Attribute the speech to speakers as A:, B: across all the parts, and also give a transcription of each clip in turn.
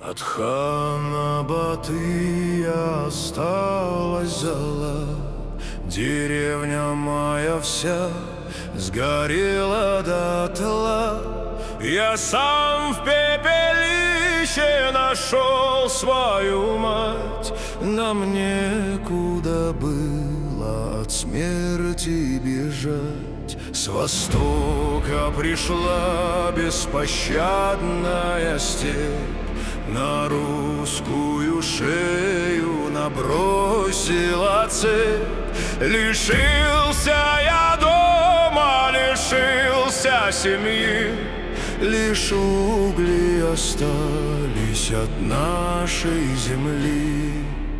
A: От хана Батыя осталась зола, деревня моя вся сгорела дотла. Я сам в пепелище нашел свою мать, нам некуда было от смерти бежать. С востока пришла беспощадная степь, на русскую шею набросила цепь. Лишился я дома, лишился семьи, лишь угли остались от нашей земли.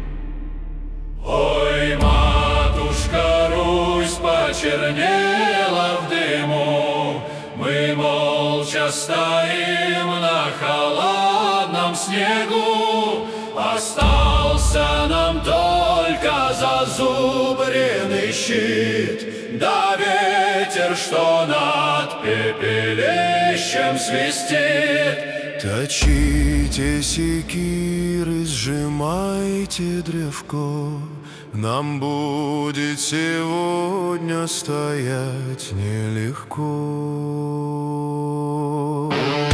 B: Ой, матушка Русь почернела в дыму, мы молча стоим на холодном снегу. Остался нам только зазубренный щит, да ветер, что над пепелищем свистит.
A: Точите секиры, сжимайте древко, нам будет сегодня стоять нелегко.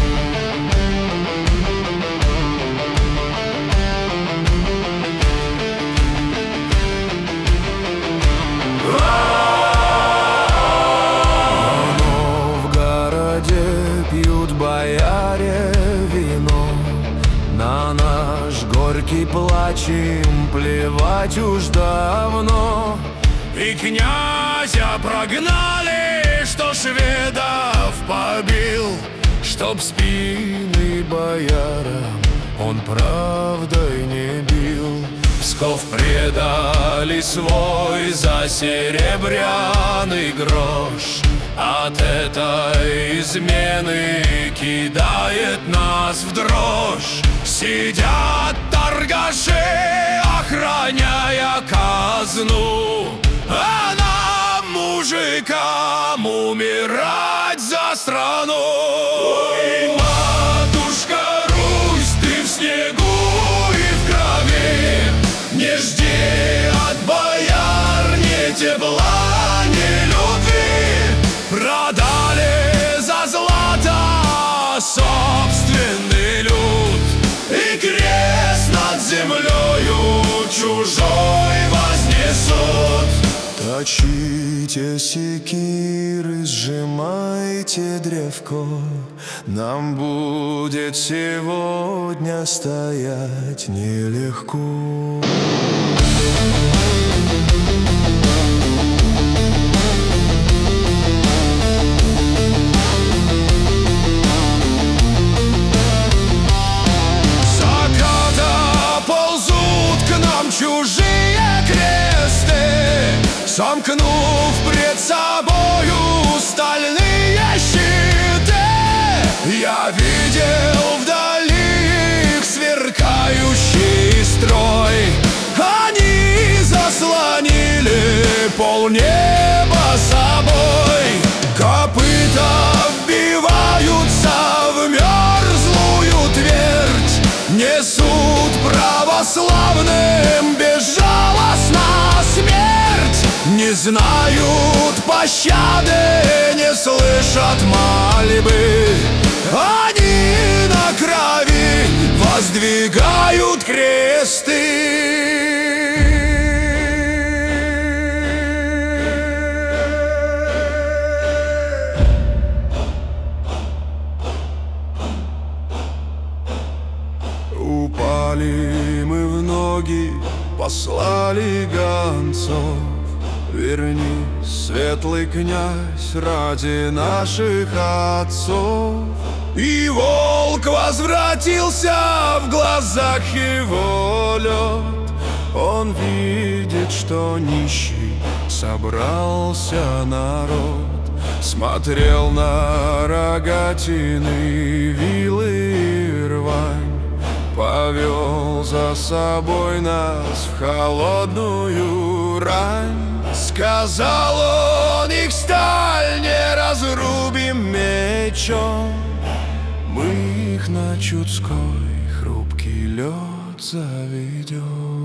A: Пьют бояре вино, на наш горький плач им плевать уж давно. И князя прогнали, что шведов побил, чтоб спины боярам он правдой не бил. Псков предали свой за серебряный грош, от этой измены кидает нас в дрожь. Сидят торгаши, охраняя казну, а нам, мужикам, умирать за страну. Ой, матушка Русь, ты в снегу и в крови, не жди от бояр ни тепла, ни любви. Продали за злато собственный люд, и крест над землею чужой вознесут. Точите секиры, сжимайте древко, нам будет сегодня стоять нелегко. Чужие кресты, сомкнув пред собою стальные щиты, я видел вдали их сверкающий строй. Они заслонили полнеба собой, копыта вбиваются в мерзлую твердь, несут православным безжалостно смерть. Не знают пощады, не слышат мольбы, они на крови воздвигают кресты. Упали мы в ноги, послали гонцов, вернись, светлый князь, ради наших отцов. И волк возвратился, в глазах его лед, он видит, что нищий собрался народ. Смотрел на рогатины, вилы и рвань, повел за собой нас в холодную рань. Сказал он, их сталь не разрубим мечом, мы их на чудской хрупкий лед заведет.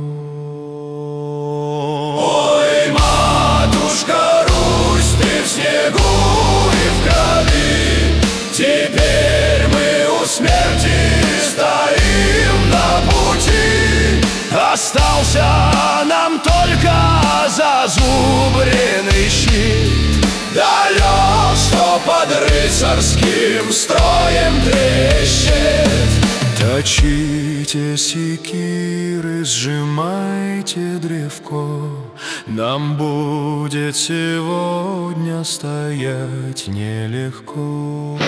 B: Ой, матушка Русь, ты в снегу и в крови, теперь мы у смерти стоим на пути.
A: Остался нам только зазубренный щит,
B: Да лед, что под рыцарским строем трещит.
A: Точите секиры, сжимайте древко, нам будет сегодня стоять нелегко.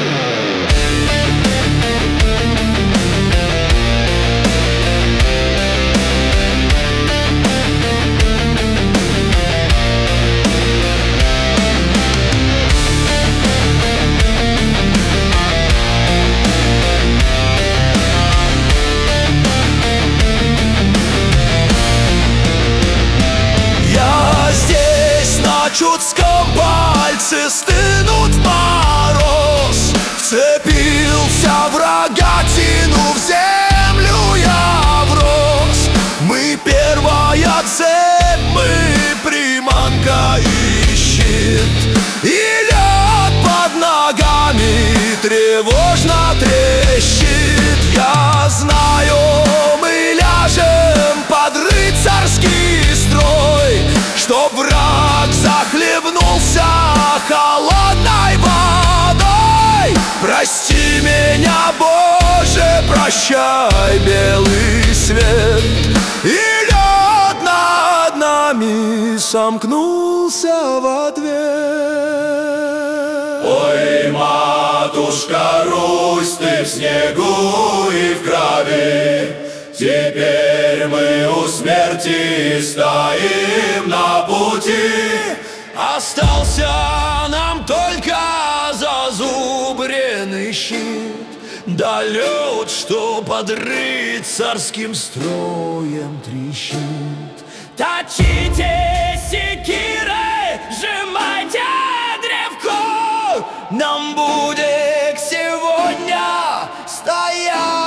A: На Чудском пальце стынут в мороз, вцепился в рогатину, в землю я врос. Мы первая цепь, мы приманка и щит, и лед под ногами тревожно трещит. Я знаю, мы ляжем под рыцарский строй, чтоб враг захлебнулся холодной водой. Прости меня, Боже, прощай, белый свет. И лед над нами сомкнулся в ответ.
B: Ой, матушка Русь, ты в снегу и в крови, теперь мы у смерти стоим на пути.
A: Остался нам только зазубренный щит, да лед, что под рыцарским строем трещит. Точите секиры, сжимайте древко, нам будет сегодня стоять